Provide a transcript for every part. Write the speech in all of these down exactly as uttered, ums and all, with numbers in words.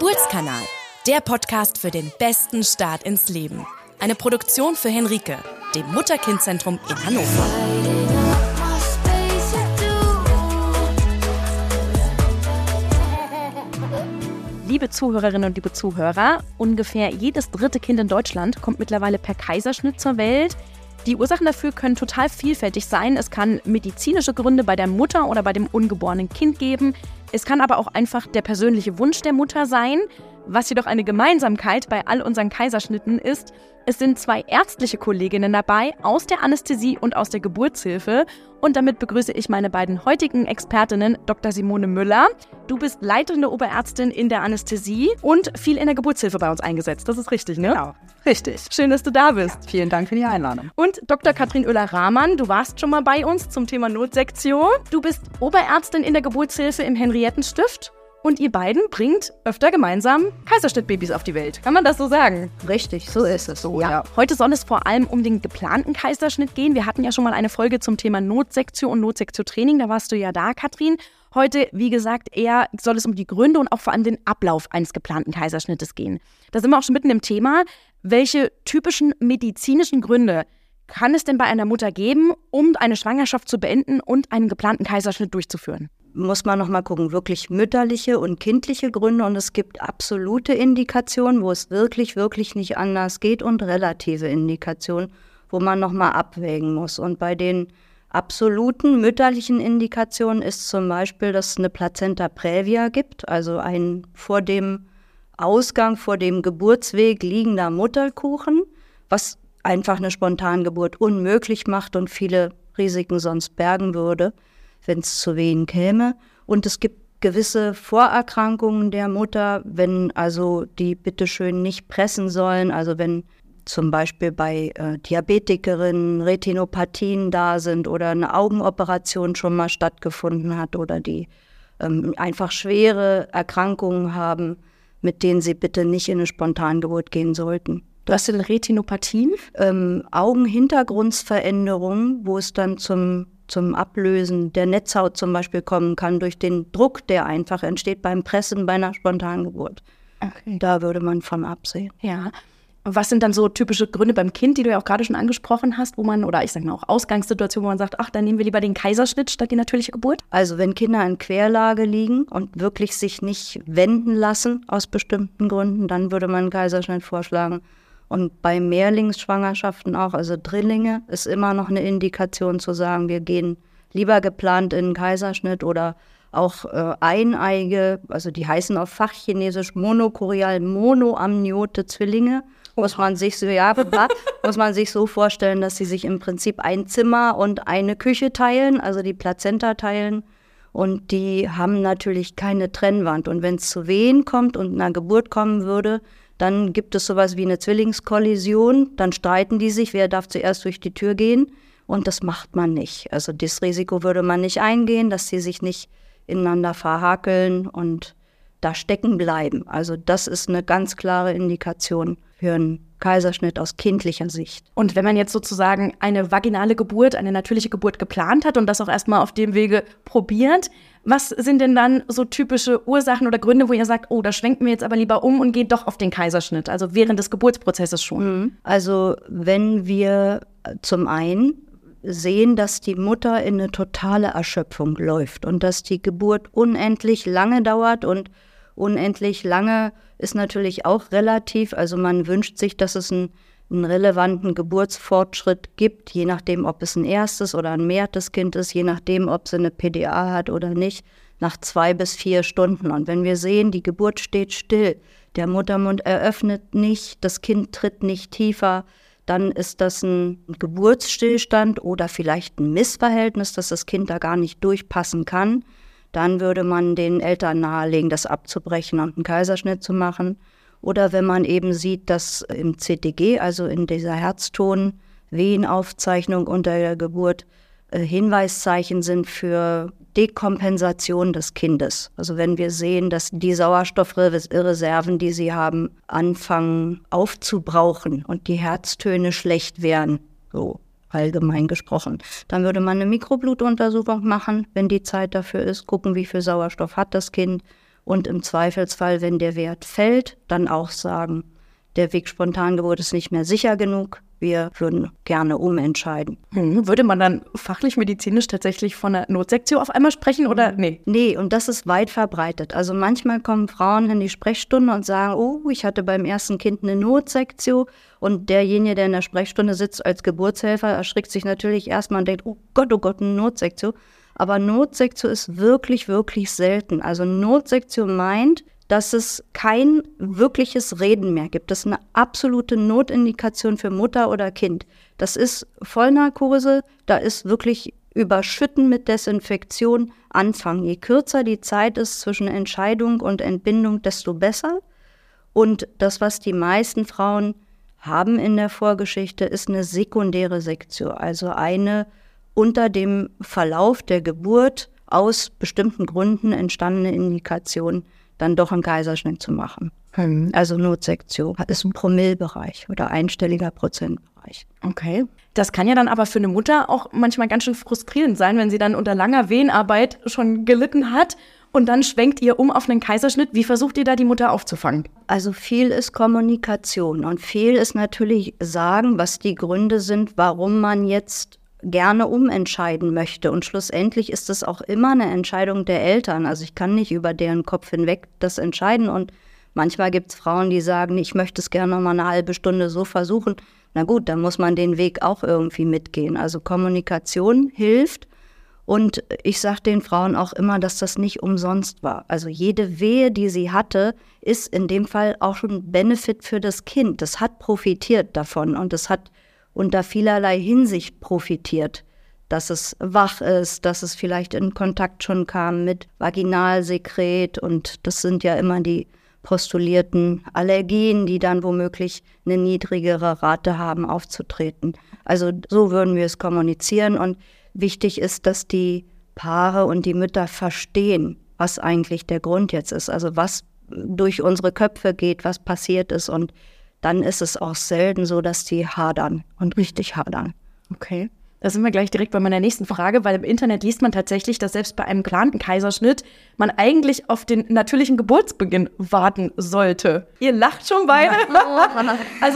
Geburtskanal, der Podcast für den besten Start ins Leben. Eine Produktion für Henrike, dem Mutter-Kind-Zentrum in Hannover. Liebe Zuhörerinnen und liebe Zuhörer, ungefähr jedes dritte Kind in Deutschland kommt mittlerweile per Kaiserschnitt zur Welt. Die Ursachen dafür können total vielfältig sein. Es kann medizinische Gründe bei der Mutter oder bei dem ungeborenen Kind geben. Es kann aber auch einfach der persönliche Wunsch der Mutter sein. Was jedoch eine Gemeinsamkeit bei all unseren Kaiserschnitten ist, es sind zwei ärztliche Kolleginnen dabei aus der Anästhesie und aus der Geburtshilfe. Und damit begrüße ich meine beiden heutigen Expertinnen, Doktor Simone Müller. Du bist leitende Oberärztin in der Anästhesie und viel in der Geburtshilfe bei uns eingesetzt. Das ist richtig, ne? Genau, richtig. Schön, dass du da bist. Vielen Dank für die Einladung. Und Doktor Katrin Oeller-Rahmann, du warst schon mal bei uns zum Thema Notsektion. Du bist Oberärztin in der Geburtshilfe im Henriettenstift. Und ihr beiden bringt öfter gemeinsam Kaiserschnittbabys auf die Welt. Kann man das so sagen? Richtig, so ist es. So, ja. ja. Heute soll es vor allem um den geplanten Kaiserschnitt gehen. Wir hatten ja schon mal eine Folge zum Thema Notsektion und Notsektion-Training. Da warst du ja da, Katrin. Heute, wie gesagt, eher soll es um die Gründe und auch vor allem den Ablauf eines geplanten Kaiserschnittes gehen. Da sind wir auch schon mitten im Thema. Welche typischen medizinischen Gründe kann es denn bei einer Mutter geben, um eine Schwangerschaft zu beenden und einen geplanten Kaiserschnitt durchzuführen? Muss man nochmal gucken, wirklich mütterliche und kindliche Gründe, und es gibt absolute Indikationen, wo es wirklich, wirklich nicht anders geht, und relative Indikationen, wo man nochmal abwägen muss. Und bei den absoluten mütterlichen Indikationen ist zum Beispiel, dass es eine Plazenta praevia gibt, also ein vor dem Ausgang, vor dem Geburtsweg liegender Mutterkuchen, was einfach eine Spontangeburt unmöglich macht und viele Risiken sonst bergen würde, wenn es zu Wehen käme. Und es gibt gewisse Vorerkrankungen der Mutter, wenn also die bitteschön nicht pressen sollen, also wenn zum Beispiel bei äh, Diabetikerinnen Retinopathien da sind oder eine Augenoperation schon mal stattgefunden hat oder die ähm, einfach schwere Erkrankungen haben, mit denen sie bitte nicht in eine Spontangeburt gehen sollten. Du hast denn Retinopathien? Ähm, Augenhintergrundsveränderungen, wo es dann zum zum Ablösen der Netzhaut zum Beispiel kommen kann, durch den Druck, der einfach entsteht beim Pressen bei einer Spontangeburt. Okay. Da würde man von absehen. Ja. Was sind dann so typische Gründe beim Kind, die du ja auch gerade schon angesprochen hast, wo man, oder ich sage mal auch Ausgangssituationen, wo man sagt, ach, dann nehmen wir lieber den Kaiserschnitt statt die natürliche Geburt? Also wenn Kinder in Querlage liegen und wirklich sich nicht wenden lassen aus bestimmten Gründen, dann würde man einen Kaiserschnitt vorschlagen. Und bei Mehrlingsschwangerschaften auch, also Drillinge, ist immer noch eine Indikation zu sagen, wir gehen lieber geplant in einen Kaiserschnitt, oder auch äh, Eineige, also die heißen auf Fachchinesisch monochorial monoamniote Zwillinge. Muss man sich so, ja, muss man sich so vorstellen, dass sie sich im Prinzip ein Zimmer und eine Küche teilen, also die Plazenta teilen. Und die haben natürlich keine Trennwand. Und wenn es zu Wehen kommt und einer Geburt kommen würde, dann gibt es sowas wie eine Zwillingskollision, dann streiten die sich, wer darf zuerst durch die Tür gehen, und das macht man nicht. Also das Risiko würde man nicht eingehen, dass sie sich nicht ineinander verhakeln und da stecken bleiben. Also das ist eine ganz klare Indikation für einen Kaiserschnitt aus kindlicher Sicht. Und wenn man jetzt sozusagen eine vaginale Geburt, eine natürliche Geburt geplant hat und das auch erstmal auf dem Wege probiert, was sind denn dann so typische Ursachen oder Gründe, wo ihr sagt, oh, da schwenken wir jetzt aber lieber um und gehen doch auf den Kaiserschnitt, also während des Geburtsprozesses schon? Also wenn wir zum einen sehen, dass die Mutter in eine totale Erschöpfung läuft und dass die Geburt unendlich lange dauert, und unendlich lange ist natürlich auch relativ, also man wünscht sich, dass es einen, einen relevanten Geburtsfortschritt gibt, je nachdem, ob es ein erstes oder ein mehrtes Kind ist, je nachdem, ob sie eine P D A hat oder nicht, nach zwei bis vier Stunden. Und wenn wir sehen, die Geburt steht still, der Muttermund eröffnet nicht, das Kind tritt nicht tiefer, dann ist das ein Geburtsstillstand oder vielleicht ein Missverhältnis, dass das Kind da gar nicht durchpassen kann. Dann würde man den Eltern nahelegen, das abzubrechen und einen Kaiserschnitt zu machen. Oder wenn man eben sieht, dass im C T G, also in dieser Herzton-Wehenaufzeichnung unter der Geburt, äh, Hinweiszeichen sind für Dekompensation des Kindes. Also wenn wir sehen, dass die Sauerstoffreserven, die sie haben, anfangen aufzubrauchen und die Herztöne schlecht werden, so allgemein gesprochen, dann würde man eine Mikroblutuntersuchung machen, wenn die Zeit dafür ist, gucken, wie viel Sauerstoff hat das Kind, und im Zweifelsfall, wenn der Wert fällt, dann auch sagen, der Weg Spontangeburt ist nicht mehr sicher genug, wir würden gerne umentscheiden. Hm, würde man dann fachlich-medizinisch tatsächlich von einer Notsektion auf einmal sprechen oder nee? Nee, und das ist weit verbreitet. Also manchmal kommen Frauen in die Sprechstunde und sagen, oh, ich hatte beim ersten Kind eine Notsektion, und derjenige, der in der Sprechstunde sitzt als Geburtshelfer, erschrickt sich natürlich erstmal und denkt, oh Gott, oh Gott, eine Notsektion. Aber Notsektion ist wirklich, wirklich selten. Also Notsektion meint, dass es kein wirkliches Reden mehr gibt. Das ist eine absolute Notindikation für Mutter oder Kind. Das ist Vollnarkose, da ist wirklich Überschütten mit Desinfektion Anfang. Je kürzer die Zeit ist zwischen Entscheidung und Entbindung, desto besser. Und das, was die meisten Frauen haben in der Vorgeschichte, ist eine sekundäre Sektion, also eine unter dem Verlauf der Geburt aus bestimmten Gründen entstandene Indikation, dann doch einen Kaiserschnitt zu machen. Hm. Also Notsektion ist ein Promillebereich oder einstelliger Prozentbereich. Okay. Das kann ja dann aber für eine Mutter auch manchmal ganz schön frustrierend sein, wenn sie dann unter langer Wehenarbeit schon gelitten hat und dann schwenkt ihr um auf einen Kaiserschnitt. Wie versucht ihr da die Mutter aufzufangen? Also viel ist Kommunikation und viel ist natürlich sagen, was die Gründe sind, warum man jetzt gerne umentscheiden möchte. Und schlussendlich ist es auch immer eine Entscheidung der Eltern. Also ich kann nicht über deren Kopf hinweg das entscheiden. Und manchmal gibt es Frauen, die sagen, ich möchte es gerne noch mal eine halbe Stunde so versuchen. Na gut, dann muss man den Weg auch irgendwie mitgehen. Also Kommunikation hilft. Und ich sage den Frauen auch immer, dass das nicht umsonst war. Also jede Wehe, die sie hatte, ist in dem Fall auch schon ein Benefit für das Kind. Das hat profitiert davon und es hat unter vielerlei Hinsicht profitiert, dass es wach ist, dass es vielleicht in Kontakt schon kam mit Vaginalsekret, und das sind ja immer die postulierten Allergien, die dann womöglich eine niedrigere Rate haben aufzutreten. Also so würden wir es kommunizieren, und wichtig ist, dass die Paare und die Mütter verstehen, was eigentlich der Grund jetzt ist, also was durch unsere Köpfe geht, was passiert ist, und dann ist es auch selten so, dass die hadern und richtig hadern. Okay, da sind wir gleich direkt bei meiner nächsten Frage, weil im Internet liest man tatsächlich, dass selbst bei einem geplanten Kaiserschnitt man eigentlich auf den natürlichen Geburtsbeginn warten sollte. Ihr lacht schon beide. Also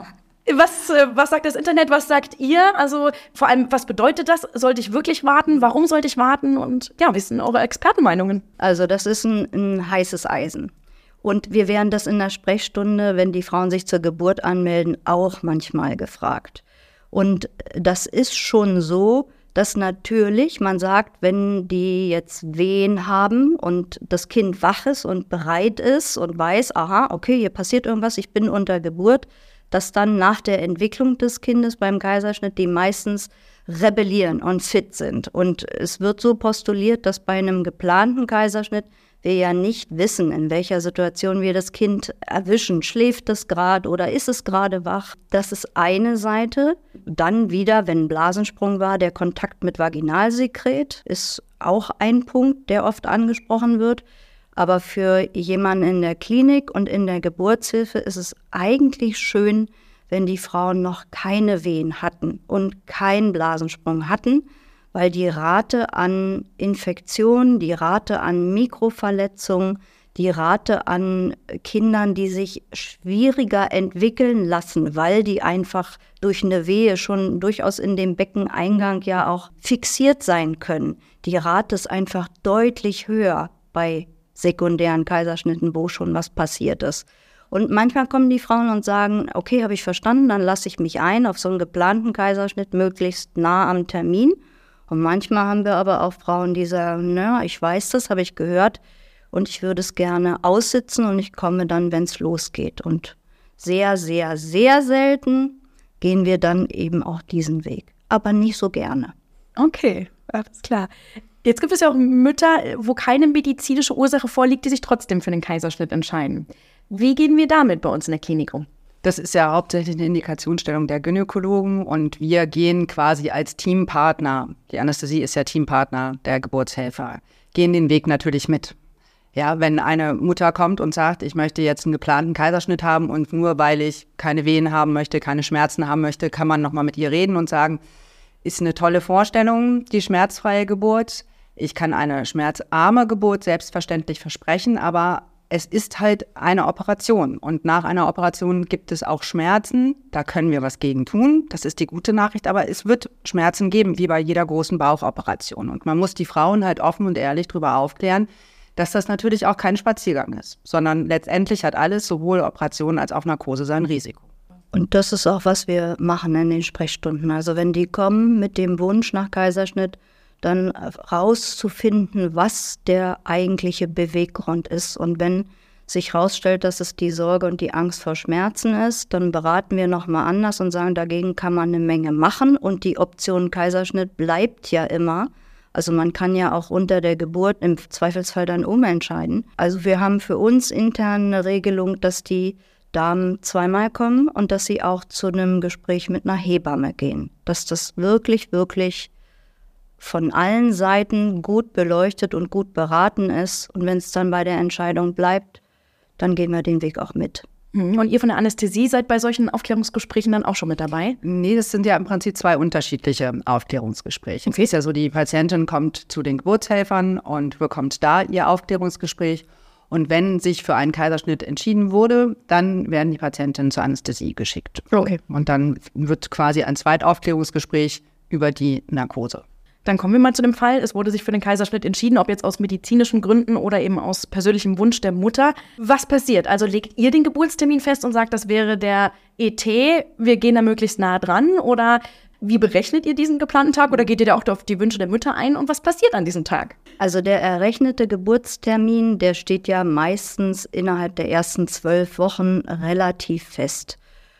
was, was sagt das Internet, was sagt ihr? Also vor allem, was bedeutet das? Sollte ich wirklich warten? Warum sollte ich warten? Und ja, wie sind eure Expertenmeinungen? Also das ist ein, ein heißes Eisen. Und wir werden das in der Sprechstunde, wenn die Frauen sich zur Geburt anmelden, auch manchmal gefragt. Und das ist schon so, dass natürlich man sagt, wenn die jetzt Wehen haben und das Kind wach ist und bereit ist und weiß, aha, okay, hier passiert irgendwas, ich bin unter Geburt, dass dann nach der Entwicklung des Kindes beim Kaiserschnitt die meistens rebellieren und fit sind. Und es wird so postuliert, dass bei einem geplanten Kaiserschnitt wir ja nicht wissen, in welcher Situation wir das Kind erwischen. Schläft es gerade oder ist es gerade wach? Das ist eine Seite. Dann wieder, wenn Blasensprung war, der Kontakt mit Vaginalsekret ist auch ein Punkt, der oft angesprochen wird. Aber für jemanden in der Klinik und in der Geburtshilfe ist es eigentlich schön, wenn die Frauen noch keine Wehen hatten und keinen Blasensprung hatten, weil die Rate an Infektionen, die Rate an Mikroverletzungen, die Rate an Kindern, die sich schwieriger entwickeln lassen, weil die einfach durch eine Wehe schon durchaus in dem Beckeneingang ja auch fixiert sein können. Die Rate ist einfach deutlich höher bei sekundären Kaiserschnitten, wo schon was passiert ist. Und manchmal kommen die Frauen und sagen, okay, habe ich verstanden, dann lasse ich mich ein auf so einen geplanten Kaiserschnitt, möglichst nah am Termin. Und manchmal haben wir aber auch Frauen, die sagen, naja, ich weiß das, habe ich gehört und ich würde es gerne aussitzen und ich komme dann, wenn es losgeht. Und sehr, sehr, sehr selten gehen wir dann eben auch diesen Weg, aber nicht so gerne. Okay, alles klar. Jetzt gibt es ja auch Mütter, wo keine medizinische Ursache vorliegt, die sich trotzdem für den Kaiserschnitt entscheiden. Wie gehen wir damit bei uns in der Klinik um? Das ist ja hauptsächlich eine Indikationsstellung der Gynäkologen und wir gehen quasi als Teampartner, die Anästhesie ist ja Teampartner der Geburtshelfer, gehen den Weg natürlich mit. Ja, wenn eine Mutter kommt und sagt, ich möchte jetzt einen geplanten Kaiserschnitt haben und nur weil ich keine Wehen haben möchte, keine Schmerzen haben möchte, kann man nochmal mit ihr reden und sagen, ist eine tolle Vorstellung, die schmerzfreie Geburt. Ich kann eine schmerzarme Geburt selbstverständlich versprechen, aber es ist halt eine Operation und nach einer Operation gibt es auch Schmerzen. Da können wir was gegen tun. Das ist die gute Nachricht, aber es wird Schmerzen geben, wie bei jeder großen Bauchoperation. Und man muss die Frauen halt offen und ehrlich darüber aufklären, dass das natürlich auch kein Spaziergang ist, sondern letztendlich hat alles, sowohl Operation als auch Narkose, sein Risiko. Und das ist auch, was wir machen in den Sprechstunden. Also wenn die kommen mit dem Wunsch nach Kaiserschnitt, dann rauszufinden, was der eigentliche Beweggrund ist. Und wenn sich herausstellt, dass es die Sorge und die Angst vor Schmerzen ist, dann beraten wir nochmal anders und sagen, dagegen kann man eine Menge machen. Und die Option Kaiserschnitt bleibt ja immer. Also man kann ja auch unter der Geburt im Zweifelsfall dann umentscheiden. Also wir haben für uns intern eine Regelung, dass die Damen zweimal kommen und dass sie auch zu einem Gespräch mit einer Hebamme gehen. Dass das wirklich, wirklich von allen Seiten gut beleuchtet und gut beraten ist. Und wenn es dann bei der Entscheidung bleibt, dann gehen wir den Weg auch mit. Und ihr von der Anästhesie seid bei solchen Aufklärungsgesprächen dann auch schon mit dabei? Nee, das sind ja im Prinzip zwei unterschiedliche Aufklärungsgespräche. Okay. Es ist ja so, die Patientin kommt zu den Geburtshelfern und bekommt da ihr Aufklärungsgespräch. Und wenn sich für einen Kaiserschnitt entschieden wurde, dann werden die Patientinnen zur Anästhesie geschickt. Okay. Und dann wird quasi ein Zweitaufklärungsgespräch über die Narkose. Dann kommen wir mal zu dem Fall. Es wurde sich für den Kaiserschnitt entschieden, ob jetzt aus medizinischen Gründen oder eben aus persönlichem Wunsch der Mutter. Was passiert? Also legt ihr den Geburtstermin fest und sagt, das wäre der E T, wir gehen da möglichst nah dran? Oder wie berechnet ihr diesen geplanten Tag? Oder geht ihr da auch auf die Wünsche der Mütter ein? Und was passiert an diesem Tag? Also der errechnete Geburtstermin, der steht ja meistens innerhalb der ersten zwölf Wochen relativ fest.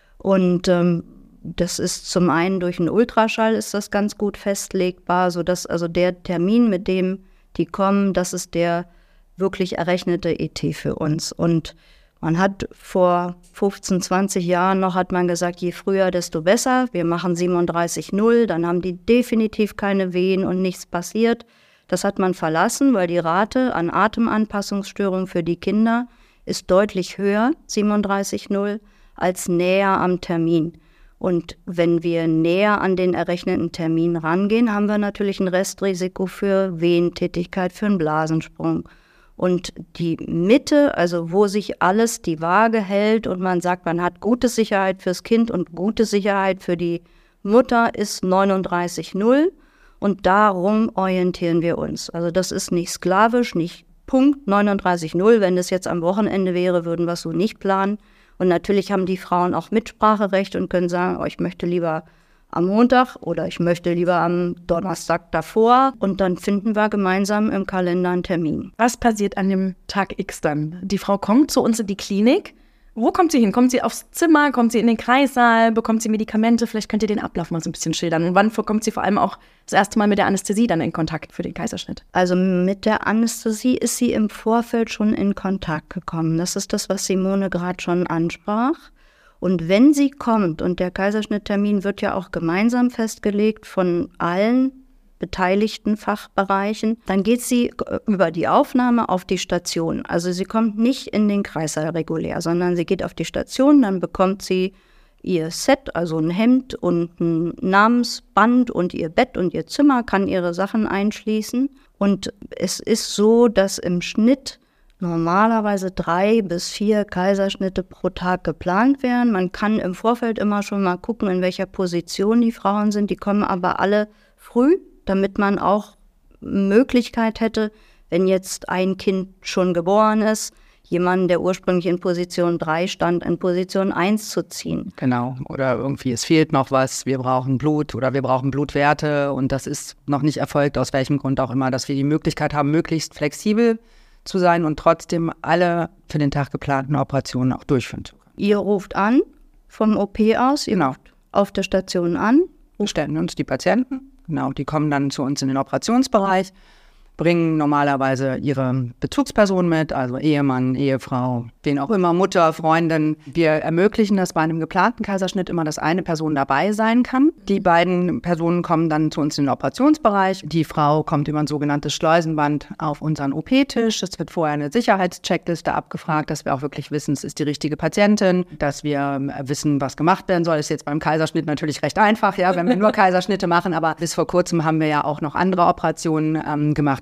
Und ähm, das ist zum einen durch einen Ultraschall ist das ganz gut festlegbar, sodass also der Termin, mit dem die kommen, das ist der wirklich errechnete E T für uns. Und man hat vor fünfzehn, zwanzig Jahren noch, hat man gesagt, je früher, desto besser. Wir machen siebenunddreißig null, dann haben die definitiv keine Wehen und nichts passiert. Das hat man verlassen, weil die Rate an Atemanpassungsstörungen für die Kinder ist deutlich höher, siebenunddreißig null, als näher am Termin. Und wenn wir näher an den errechneten Termin rangehen, haben wir natürlich ein Restrisiko für Wehentätigkeit, für einen Blasensprung. Und die Mitte, also wo sich alles die Waage hält und man sagt, man hat gute Sicherheit fürs Kind und gute Sicherheit für die Mutter, ist neununddreißig null. Und darum orientieren wir uns. Also das ist nicht sklavisch, nicht Punkt neununddreißig null. Wenn es jetzt am Wochenende wäre, würden wir es so nicht planen. Und natürlich haben die Frauen auch Mitspracherecht und können sagen, oh, ich möchte lieber am Montag oder ich möchte lieber am Donnerstag davor. Und dann finden wir gemeinsam im Kalender einen Termin. Was passiert an dem Tag X dann? Die Frau kommt zu uns in die Klinik. Wo kommt sie hin? Kommt sie aufs Zimmer? Kommt sie in den Kreissaal? Bekommt sie Medikamente? Vielleicht könnt ihr den Ablauf mal so ein bisschen schildern. Und wann kommt sie vor allem auch das erste Mal mit der Anästhesie dann in Kontakt für den Kaiserschnitt? Also mit der Anästhesie ist sie im Vorfeld schon in Kontakt gekommen. Das ist das, was Simone gerade schon ansprach. Und wenn sie kommt, und der Kaiserschnitttermin wird ja auch gemeinsam festgelegt von allen beteiligten Fachbereichen, dann geht sie über die Aufnahme auf die Station. Also sie kommt nicht in den Kreissaal regulär, sondern sie geht auf die Station, dann bekommt sie ihr Set, also ein Hemd und ein Namensband und ihr Bett und ihr Zimmer, kann ihre Sachen einschließen. Und es ist so, dass im Schnitt normalerweise drei bis vier Kaiserschnitte pro Tag geplant werden. Man kann im Vorfeld immer schon mal gucken, in welcher Position die Frauen sind. Die kommen aber alle früh, damit man auch Möglichkeit hätte, wenn jetzt ein Kind schon geboren ist, jemanden, der ursprünglich in Position drei stand, in Position eins zu ziehen. Genau, oder irgendwie es fehlt noch was, wir brauchen Blut oder wir brauchen Blutwerte und das ist noch nicht erfolgt, aus welchem Grund auch immer, dass wir die Möglichkeit haben, möglichst flexibel zu sein und trotzdem alle für den Tag geplanten Operationen auch durchführen zu können. Ihr ruft an vom O P aus, ihr genau. ruft auf der Station an. Wir stellen uns die Patienten, genau, die kommen dann zu uns in den Operationsbereich, bringen normalerweise ihre Bezugsperson mit, also Ehemann, Ehefrau, wen auch immer, Mutter, Freundin. Wir ermöglichen, dass bei einem geplanten Kaiserschnitt immer, dass eine Person dabei sein kann. Die beiden Personen kommen dann zu uns in den Operationsbereich. Die Frau kommt über ein sogenanntes Schleusenband auf unseren O P-Tisch. Es wird vorher eine Sicherheitscheckliste abgefragt, dass wir auch wirklich wissen, es ist die richtige Patientin, dass wir wissen, was gemacht werden soll. Das ist jetzt beim Kaiserschnitt natürlich recht einfach, ja, wenn wir nur Kaiserschnitte machen, aber bis vor kurzem haben wir ja auch noch andere Operationen ähm, gemacht.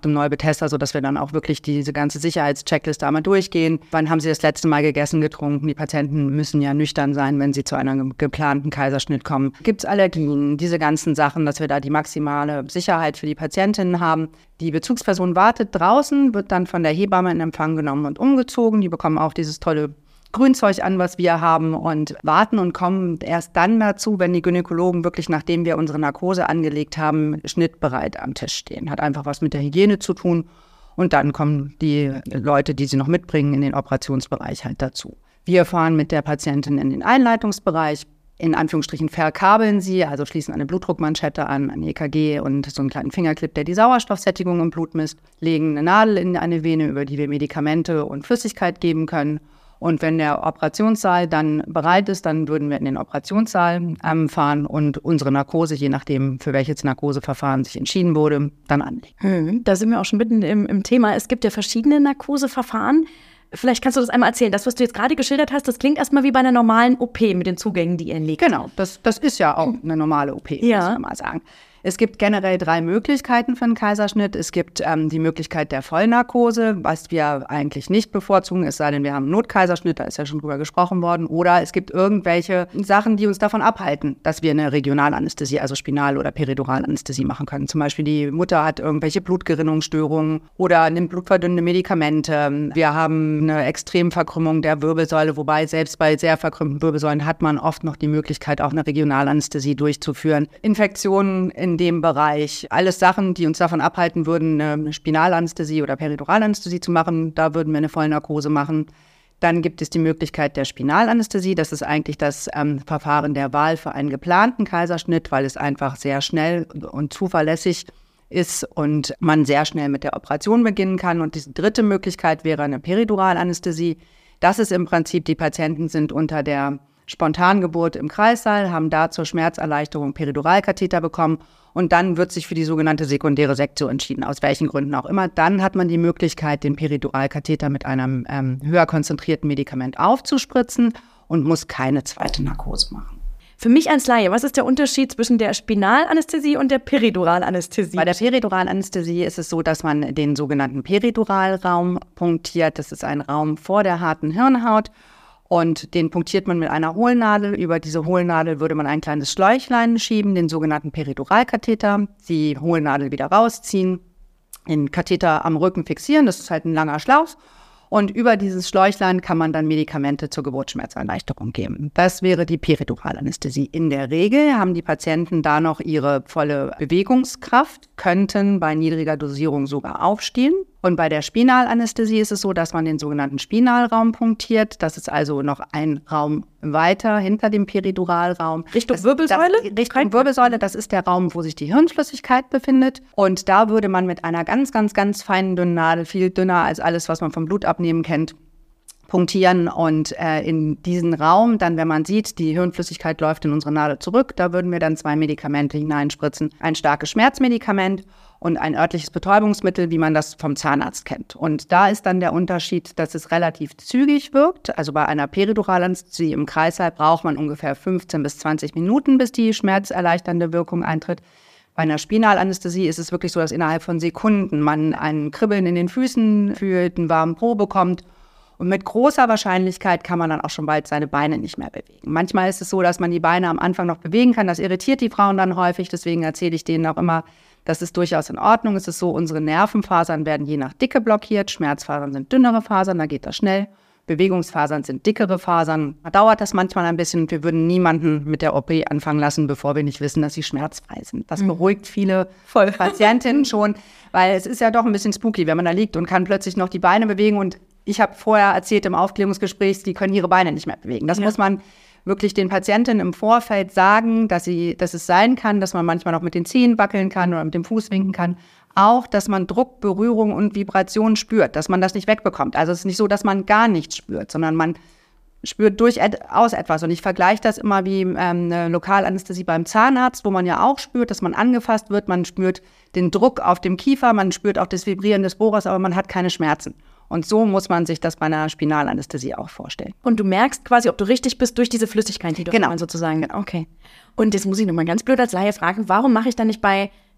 im Neubethesda, sodass wir dann auch wirklich diese ganze Sicherheitscheckliste einmal durchgehen. Wann haben sie das letzte Mal gegessen, getrunken? Die Patienten müssen ja nüchtern sein, wenn sie zu einem geplanten Kaiserschnitt kommen. Gibt es Allergien? Diese ganzen Sachen, dass wir da die maximale Sicherheit für die Patientinnen haben. Die Bezugsperson wartet draußen, wird dann von der Hebamme in Empfang genommen und umgezogen. Die bekommen auch dieses tolle Grünzeug an, was wir haben, und warten und kommen erst dann dazu, wenn die Gynäkologen wirklich, nachdem wir unsere Narkose angelegt haben, schnittbereit am Tisch stehen. Hat einfach was mit der Hygiene zu tun. Und dann kommen die Leute, die sie noch mitbringen, in den Operationsbereich halt dazu. Wir fahren mit der Patientin in den Einleitungsbereich. In Anführungsstrichen verkabeln sie, also schließen eine Blutdruckmanschette an, ein E K G und so einen kleinen Fingerclip, der die Sauerstoffsättigung im Blut misst, legen eine Nadel in eine Vene, über die wir Medikamente und Flüssigkeit geben können. Und wenn der Operationssaal dann bereit ist, dann würden wir in den Operationssaal ähm, fahren und unsere Narkose, je nachdem, für welches Narkoseverfahren sich entschieden wurde, dann anlegen. Hm, da sind wir auch schon mitten im, im Thema. Es gibt ja verschiedene Narkoseverfahren. Vielleicht kannst du das einmal erzählen. Das, was du jetzt gerade geschildert hast, das klingt erstmal wie bei einer normalen O P mit den Zugängen, die ihr legt. Genau, das, das ist ja auch eine normale O P, ja. muss man mal sagen. Es gibt generell drei Möglichkeiten für einen Kaiserschnitt. Es gibt ähm, die Möglichkeit der Vollnarkose, was wir eigentlich nicht bevorzugen, es sei denn, wir haben einen Notkaiserschnitt, da ist ja schon drüber gesprochen worden. Oder es gibt irgendwelche Sachen, die uns davon abhalten, dass wir eine Regionalanästhesie, also Spinal- oder Periduralanästhesie machen können. Zum Beispiel die Mutter hat irgendwelche Blutgerinnungsstörungen oder nimmt blutverdünnende Medikamente. Wir haben eine Extremverkrümmung der Wirbelsäule, wobei selbst bei sehr verkrümmten Wirbelsäulen hat man oft noch die Möglichkeit, auch eine Regionalanästhesie durchzuführen. Infektionen in dem Bereich, alles Sachen, die uns davon abhalten würden, eine Spinalanästhesie oder Periduralanästhesie zu machen, da würden wir eine Vollnarkose machen. Dann gibt es die Möglichkeit der Spinalanästhesie. Das ist eigentlich das ähm, Verfahren der Wahl für einen geplanten Kaiserschnitt, weil es einfach sehr schnell und zuverlässig ist und man sehr schnell mit der Operation beginnen kann. Und die dritte Möglichkeit wäre eine Periduralanästhesie. Das ist im Prinzip, die Patienten sind unter der Spontangeburt im Kreissaal, haben da zur Schmerzerleichterung Periduralkatheter bekommen und dann wird sich für die sogenannte sekundäre Sektio entschieden, aus welchen Gründen auch immer. Dann hat man die Möglichkeit, den Periduralkatheter mit einem ähm, höher konzentrierten Medikament aufzuspritzen und muss keine zweite Narkose machen. Für mich als Laie, was ist der Unterschied zwischen der Spinalanästhesie und der Periduralanästhesie? Bei der Periduralanästhesie ist es so, dass man den sogenannten Periduralraum punktiert. Das ist ein Raum vor der harten Hirnhaut. Und den punktiert man mit einer Hohlnadel. Über diese Hohlnadel würde man ein kleines Schläuchlein schieben, den sogenannten Periduralkatheter, die Hohlnadel wieder rausziehen, den Katheter am Rücken fixieren, das ist halt ein langer Schlauch. Und über dieses Schläuchlein kann man dann Medikamente zur Geburtsschmerzerleichterung geben. Das wäre die Periduralanästhesie. In der Regel haben die Patienten da noch ihre volle Bewegungskraft, könnten bei niedriger Dosierung sogar aufstehen. Und bei der Spinalanästhesie ist es so, dass man den sogenannten Spinalraum punktiert. Das ist also noch ein Raum weiter hinter dem Periduralraum. Richtung das, Wirbelsäule? Das, Richtung Wirbelsäule, das ist der Raum, wo sich die Hirnflüssigkeit befindet. Und da würde man mit einer ganz, ganz, ganz feinen dünnen Nadel, viel dünner als alles, was man vom Blutabnehmen kennt, punktieren und äh, in diesen Raum, dann, wenn man sieht, die Hirnflüssigkeit läuft in unsere Nadel zurück, da würden wir dann zwei Medikamente hineinspritzen. Ein starkes Schmerzmedikament und ein örtliches Betäubungsmittel, wie man das vom Zahnarzt kennt. Und da ist dann der Unterschied, dass es relativ zügig wirkt. Also bei einer Periduralanästhesie im Kreißsaal braucht man ungefähr fünfzehn bis zwanzig Minuten, bis die schmerzerleichternde Wirkung eintritt. Bei einer Spinalanästhesie ist es wirklich so, dass innerhalb von Sekunden man ein Kribbeln in den Füßen fühlt, einen warmen Po bekommt. Und mit großer Wahrscheinlichkeit kann man dann auch schon bald seine Beine nicht mehr bewegen. Manchmal ist es so, dass man die Beine am Anfang noch bewegen kann. Das irritiert die Frauen dann häufig. Deswegen erzähle ich denen auch immer, das ist durchaus in Ordnung. Es ist so, unsere Nervenfasern werden je nach Dicke blockiert. Schmerzfasern sind dünnere Fasern, da geht das schnell. Bewegungsfasern sind dickere Fasern. Da dauert das manchmal ein bisschen. Wir würden niemanden mit der O P anfangen lassen, bevor wir nicht wissen, dass sie schmerzfrei sind. Das beruhigt viele Voll. Patientinnen schon, weil es ist ja doch ein bisschen spooky, wenn man da liegt und kann plötzlich noch die Beine bewegen. Und ich habe vorher erzählt im Aufklärungsgespräch, die können ihre Beine nicht mehr bewegen. Das ja. muss man wirklich den Patientinnen im Vorfeld sagen, dass, sie, dass es sein kann, dass man manchmal noch mit den Zehen wackeln kann oder mit dem Fuß winken kann. Auch, dass man Druck, Berührung und Vibration spürt, dass man das nicht wegbekommt. Also es ist nicht so, dass man gar nichts spürt, sondern man spürt durchaus etwas. Und ich vergleiche das immer wie ähm, eine Lokalanästhesie beim Zahnarzt, wo man ja auch spürt, dass man angefasst wird. Man spürt den Druck auf dem Kiefer, man spürt auch das Vibrieren des Bohrers, aber man hat keine Schmerzen. Und so muss man sich das bei einer Spinalanästhesie auch vorstellen. Und du merkst quasi, ob du richtig bist durch diese Flüssigkeit, die du genau. sozusagen. Okay. Und jetzt muss ich nochmal ganz blöd als Laie fragen, warum mache ich dann nicht bei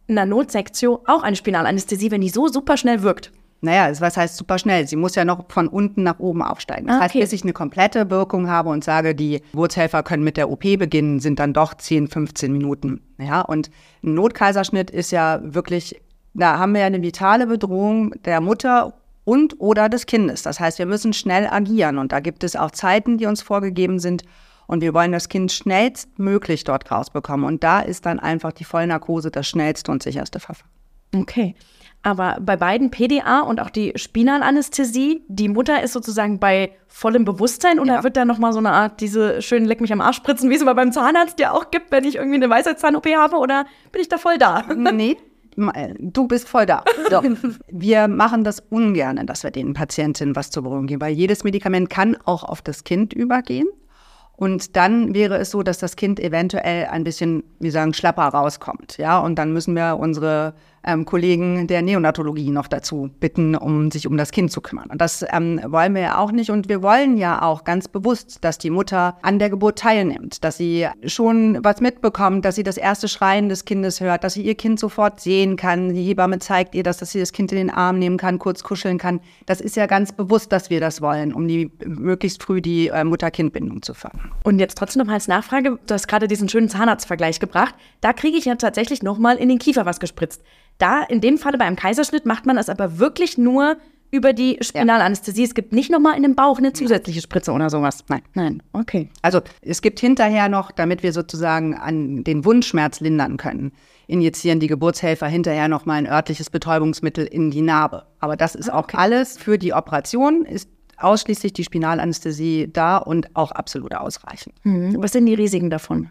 einer Notsektio auch eine Spinalanästhesie, wenn die so super schnell wirkt? Naja, was heißt super schnell? Sie muss ja noch von unten nach oben aufsteigen. Das Ah, heißt, okay. bis ich eine komplette Wirkung habe und sage, die Geburtshelfer können mit der O P beginnen, sind dann doch zehn, fünfzehn Minuten. Ja, und ein Notkaiserschnitt ist ja wirklich, da haben wir ja eine vitale Bedrohung der Mutter und oder des Kindes. Das heißt, wir müssen schnell agieren und da gibt es auch Zeiten, die uns vorgegeben sind und wir wollen das Kind schnellstmöglich dort rausbekommen. Und da ist dann einfach die Vollnarkose das schnellste und sicherste Verfahren. Okay. Aber bei beiden P D A und auch die Spinalanästhesie, die Mutter ist sozusagen bei vollem Bewusstsein oder Ja. wird da nochmal so eine Art, diese schönen Leck mich am Arsch spritzen, wie es immer beim Zahnarzt ja auch gibt, wenn ich irgendwie eine Weisheitszahn-O P habe, oder bin ich da voll da? Nee, du bist voll da. Doch. Wir machen das ungern, dass wir den Patientinnen was zur Beruhigung geben, weil jedes Medikament kann auch auf das Kind übergehen. Und dann wäre es so, dass das Kind eventuell ein bisschen, wir sagen, schlapper rauskommt. Ja, und dann müssen wir unsere ähm, Kollegen der Neonatologie noch dazu bitten, um sich um das Kind zu kümmern. Und das ähm, wollen wir ja auch nicht. Und wir wollen ja auch ganz bewusst, dass die Mutter an der Geburt teilnimmt, dass sie schon was mitbekommt, dass sie das erste Schreien des Kindes hört, dass sie ihr Kind sofort sehen kann. Die Hebamme zeigt ihr das, dass sie das Kind in den Arm nehmen kann, kurz kuscheln kann. Das ist ja ganz bewusst, dass wir das wollen, um die möglichst früh die äh, Mutter-Kind-Bindung zu fördern. Und jetzt trotzdem noch mal als Nachfrage, du hast gerade diesen schönen Zahnarztvergleich gebracht, da kriege ich ja tatsächlich noch mal in den Kiefer was gespritzt. Da, in dem Falle bei einem Kaiserschnitt, macht man das aber wirklich nur über die Spinalanästhesie. Es gibt nicht noch mal in den Bauch eine zusätzliche Spritze oder sowas. Nein. Nein, okay. Also es gibt hinterher noch, damit wir sozusagen an den Wundschmerz lindern können, injizieren die Geburtshelfer hinterher noch mal ein örtliches Betäubungsmittel in die Narbe. Aber das ist auch alles für die Operation, ist ausschließlich die Spinalanästhesie da und auch absolut ausreichend. Hm. Was sind die Risiken davon?